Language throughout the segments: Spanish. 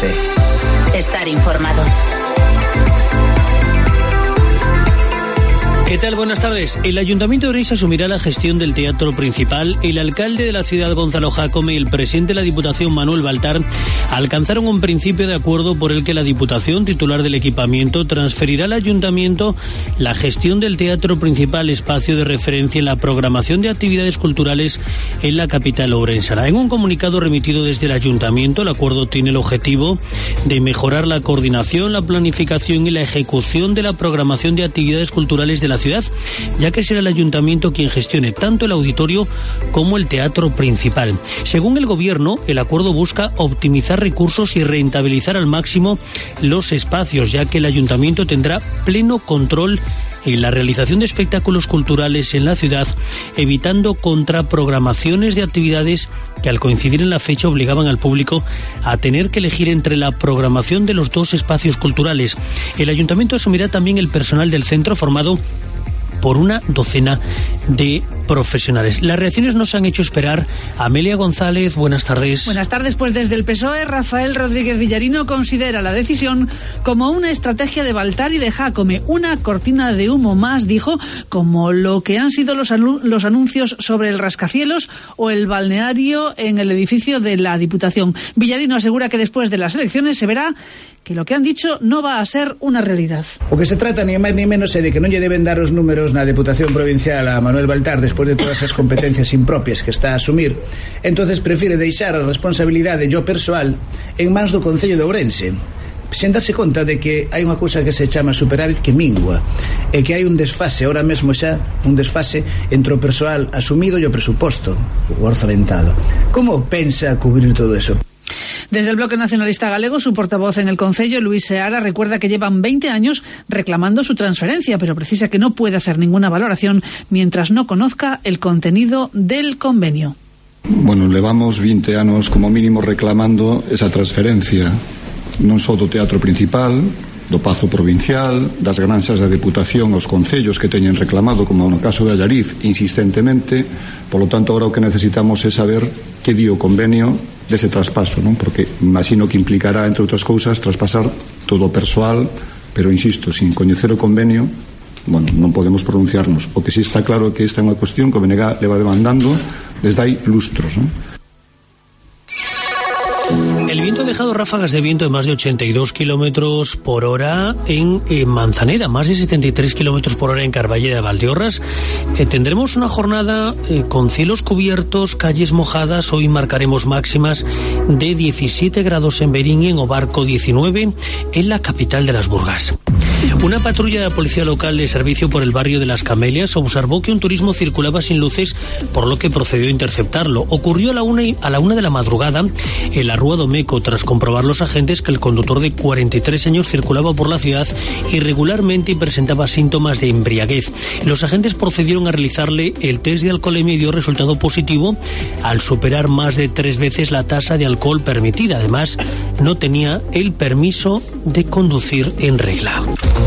Ourense. Estar informado. ¿Qué tal? Buenas tardes. El Ayuntamiento de Ourense asumirá la gestión del teatro principal. El alcalde de la ciudad, Gonzalo Jácome, y el presidente de la Diputación, Manuel Baltar, alcanzaron un principio de acuerdo por el que la Diputación, titular del equipamiento, transferirá al Ayuntamiento la gestión del teatro principal, espacio de referencia en la programación de actividades culturales en la capital ourensana. En un comunicado remitido desde el Ayuntamiento, el acuerdo tiene el objetivo de mejorar la coordinación, la planificación y la ejecución de la programación de actividades culturales de la ciudad, ya que será el Ayuntamiento quien gestione tanto el auditorio como el teatro principal. Según el Gobierno, el acuerdo busca optimizar recursos y rentabilizar al máximo los espacios, ya que el Ayuntamiento tendrá pleno control en la realización de espectáculos culturales en la ciudad, evitando contraprogramaciones de actividades que al coincidir en la fecha obligaban al público a tener que elegir entre la programación de los dos espacios culturales. El Ayuntamiento asumirá también el personal del centro, formado por una docena de profesionales. Las reacciones no se han hecho esperar. Amelia González, buenas tardes. Buenas tardes. Pues desde el PSOE, Rafael Rodríguez Villarino considera la decisión como una estrategia de Baltar y de Jácome, una cortina de humo más, dijo, como lo que han sido los anuncios sobre el rascacielos o el balneario en el edificio de la Diputación. Villarino asegura que después de las elecciones se verá que lo que han dicho no va a ser una realidad. O que se trata ni máis ni menos é de que non lle deben dar os números na Deputación Provincial a Manuel Baltar despois de todas as competencias impropias que está a asumir. Entonces prefire deixar a responsabilidade yo persoal en mans do Concello de Ourense, sen darse conta de que hai unha cousa que se chama superávit que mingua e que hai un desfase, ahora mesmo xa un desfase entre o persoal asumido e o presuposto, o orzamentado. Como pensa cubrir todo eso? Desde el Bloque Nacionalista Galego, su portavoz en el Concello, Luis Seara, recuerda que llevan 20 años reclamando su transferencia, pero precisa que no puede hacer ninguna valoración mientras no conozca el contenido del convenio. Bueno, levamos 20 anos como mínimo reclamando esa transferencia, non só do teatro principal, do Pazo Provincial, das granxas da Deputación aos concellos que teñen reclamado, como no caso de Allariz, insistentemente. Por lo tanto, ahora o que necesitamos é saber que di o convenio dese traspaso, non? Porque imagino que implicará, entre outras cousas, traspasar todo o persoal, pero insisto, sin coñecer o convenio, bueno, non podemos pronunciarnos. O que sí está claro é que esta é unha cuestión que o BNG leva demandando desde hai lustros, non? El viento ha dejado ráfagas de viento de más de 82 kilómetros por hora en Manzaneda, más de 73 kilómetros por hora en Carballeda de Valdeorras. Tendremos una jornada con cielos cubiertos, calles mojadas. Hoy marcaremos máximas de 17 grados en Berín y en Obarco 19 en la capital de las Burgas. Una patrulla de la policía local de servicio por el barrio de Las Camelias observó que un turismo circulaba sin luces, por lo que procedió a interceptarlo. Ocurrió a la una de la madrugada en la Rúa do Meco, tras comprobar los agentes que el conductor de 43 años circulaba por la ciudad irregularmente y presentaba síntomas de embriaguez. Los agentes procedieron a realizarle el test de alcoholemia y dio resultado positivo al superar más de 3 veces la tasa de alcohol permitida. Además, no tenía el permiso de conducir en regla.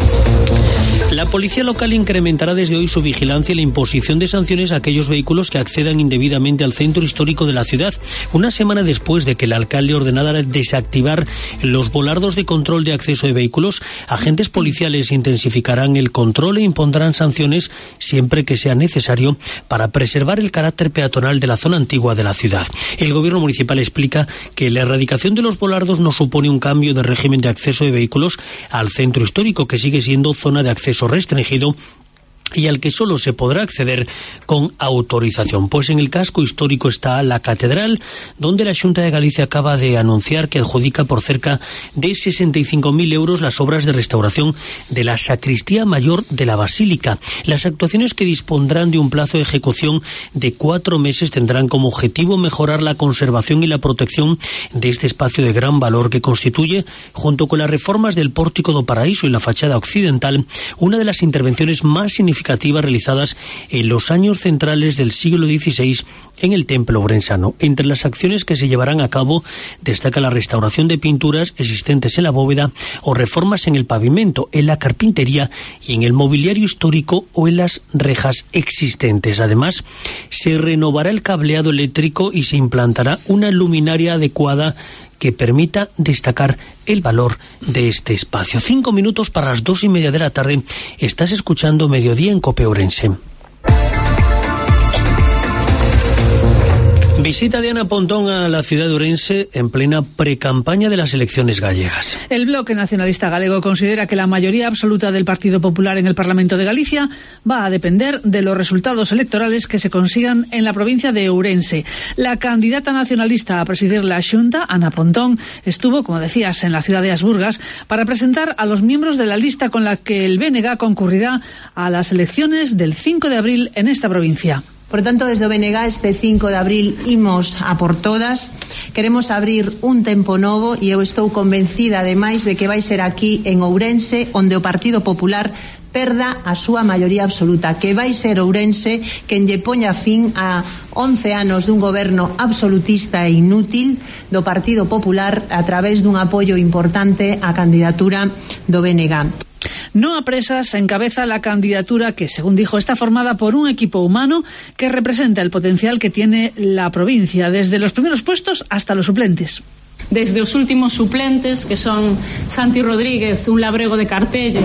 La policía local incrementará desde hoy su vigilancia y la imposición de sanciones a aquellos vehículos que accedan indebidamente al centro histórico de la ciudad. Una semana después de que el alcalde ordenara desactivar los volardos de control de acceso de vehículos, agentes policiales intensificarán el control e impondrán sanciones siempre que sea necesario para preservar el carácter peatonal de la zona antigua de la ciudad. El gobierno municipal explica que la erradicación de los volardos no supone un cambio de régimen de acceso de vehículos al centro histórico, que sigue siendo zona de acceso restringido y al que solo se podrá acceder con autorización. Pues en el casco histórico está la catedral, donde la Xunta de Galicia acaba de anunciar que adjudica por cerca de 65.000 euros las obras de restauración de la sacristía mayor de la basílica. Las actuaciones, que dispondrán de un plazo de ejecución de 4 meses, tendrán como objetivo mejorar la conservación y la protección de este espacio de gran valor, que constituye, junto con las reformas del Pórtico do Paraíso y la fachada occidental, una de las intervenciones más significativas realizadas en los años centrales del siglo XVI en el templo orensano. Entre las acciones que se llevarán a cabo destaca la restauración de pinturas existentes en la bóveda o reformas en el pavimento, en la carpintería y en el mobiliario histórico o en las rejas existentes. Además, se renovará el cableado eléctrico y se implantará una luminaria adecuada que permita destacar el valor de este espacio. 5 minutos para las 2:30 de la tarde. Estás escuchando Mediodía en COPE Ourense. Visita de Ana Pontón a la ciudad de Ourense en plena precampaña de las elecciones gallegas. El Bloque Nacionalista Galego considera que la mayoría absoluta del Partido Popular en el Parlamento de Galicia va a depender de los resultados electorales que se consigan en la provincia de Ourense. La candidata nacionalista a presidir la Xunta, Ana Pontón, estuvo, como decías, en la ciudad de Asburgas para presentar a los miembros de la lista con la que el BNG concurrirá a las elecciones del 5 de abril en esta provincia. Por tanto, desde o BNG este 5 de abril imos a por todas. Queremos abrir un tempo novo e eu estou convencida, ademais, de que vai ser aquí en Ourense onde o Partido Popular perda a súa maioría absoluta, que vai ser Ourense quen lle poña fin a 11 anos dun goberno absolutista e inútil do Partido Popular a través dun apoio importante á candidatura do BNG. No a presas encabeza la candidatura que, según dijo, está formada por un equipo humano que representa el potencial que tiene la provincia, desde los primeros puestos hasta los suplentes. Desde os últimos suplentes, que son Santi Rodríguez, un labrego de Cartelle,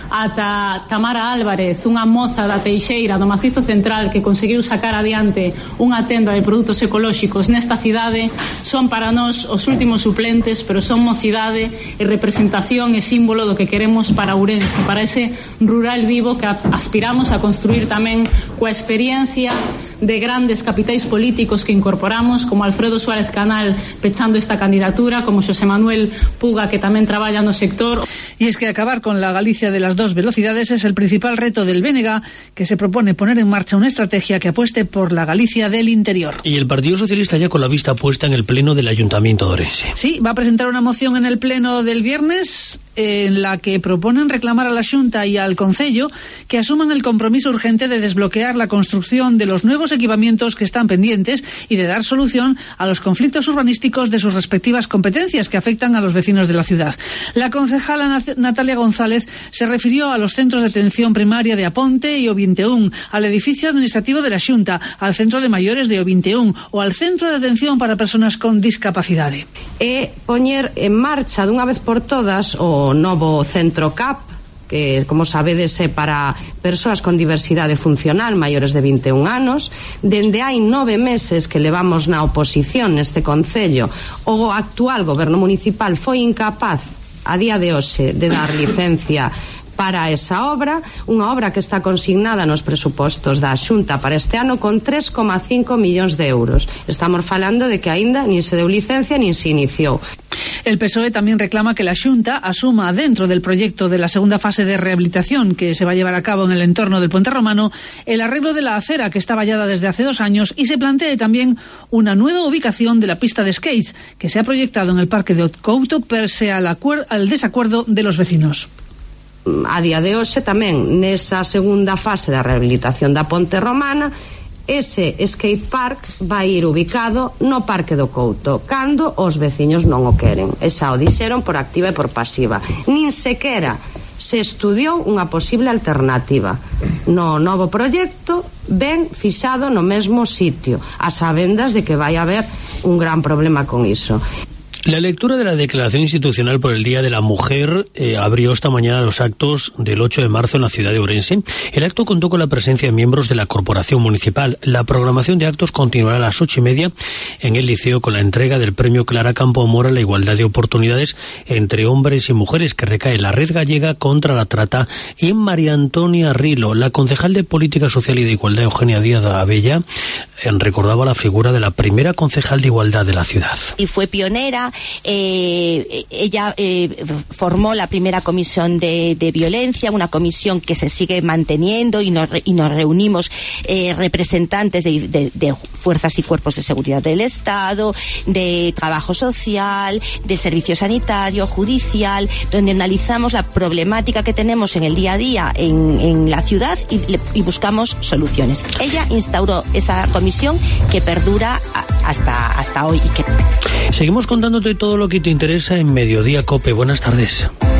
ata Tamara Álvarez, unha moza da Teixeira, do Macizo Central, que conseguiu sacar adiante unha tenda de produtos ecolóxicos nesta cidade, son para nós os últimos suplentes, pero son mocidade e representación e símbolo do que queremos para Ourense, para ese rural vivo que aspiramos a construir tamén coa experiencia de grandes capitais políticos que incorporamos, como Alfredo Suárez Canal pechando esta candidatura, como Xosé Manuel Puga, que tamén traballa no sector. Y es que acabar con la Galicia de las dos velocidades es el principal reto del BNG, que se propone poner en marcha una estrategia que apueste por la Galicia del interior. Y el Partido Socialista ya con la vista puesta en el pleno del Ayuntamiento de Ourense. Sí, va a presentar una moción en el pleno del viernes en la que proponen reclamar a la Xunta y al Concello que asuman el compromiso urgente de desbloquear la construcción de los nuevos equipamientos que están pendientes y de dar solución a los conflictos urbanísticos de sus respectivas competencias que afectan a los vecinos de la ciudad. La concejala Natalia González se refirió a los centros de atención primaria de Aponte y o 21, al edificio administrativo de la Xunta, al centro de maiores de o 21 o al centro de atención para personas con discapacidade. E poñer en marcha dunha vez por todas o novo centro CAP, que, como sabedes, é para persoas con diversidade funcional maiores de 21 anos. Dende hai 9 meses que levamos na oposición neste concello. O actual goberno municipal foi incapaz a día de hoxe de dar licencia para esa obra, unha obra que está consignada nos presupostos da Xunta para este ano con 3,5 millóns de euros. Estamos falando de que aínda nin se deu licencia nin se iniciou. El PSOE también reclama que la Xunta asuma dentro del proyecto de la segunda fase de rehabilitación que se va a llevar a cabo en el entorno del Puente Romano el arreglo de la acera que está vallada desde hace 2 años y se plantee también una nueva ubicación de la pista de skates que se ha proyectado en el Parque de Otcouto pese al desacuerdo de los vecinos. A día de hoxe tamén nesa segunda fase da rehabilitación da Ponte Romana ese skate park vai ir ubicado no Parque do Couto cando os veciños non o queren. Esa o dixeron por activa e por pasiva. Nin sequera se estudiou unha posible alternativa. No novo proxecto ben fixado no mesmo sitio, a sabendas de que vai haber un gran problema con iso. La lectura de la Declaración Institucional por el Día de la Mujer abrió esta mañana los actos del 8 de marzo en la ciudad de Ourense. El acto contó con la presencia de miembros de la Corporación Municipal. La programación de actos continuará a las 8:30 en el Liceo con la entrega del premio Clara Campoamor a la igualdad de oportunidades entre hombres y mujeres que recae en la Red Gallega contra la Trata y en María Antonia Rilo. La concejal de Política Social y de Igualdad, Eugenia Díaz Abella, recordaba la figura de la primera concejal de Igualdad de la ciudad. Y fue pionera. Ella formó la primera comisión de violencia, una comisión que se sigue manteniendo y nos reunimos representantes de fuerzas y cuerpos de seguridad del Estado, de trabajo social, de servicio sanitario, judicial, donde analizamos la problemática que tenemos en el día a día en la ciudad y buscamos soluciones. Ella instauró esa comisión que perdura hasta hoy. Seguimos contándote todo lo que te interesa en Mediodía COPE. Buenas tardes.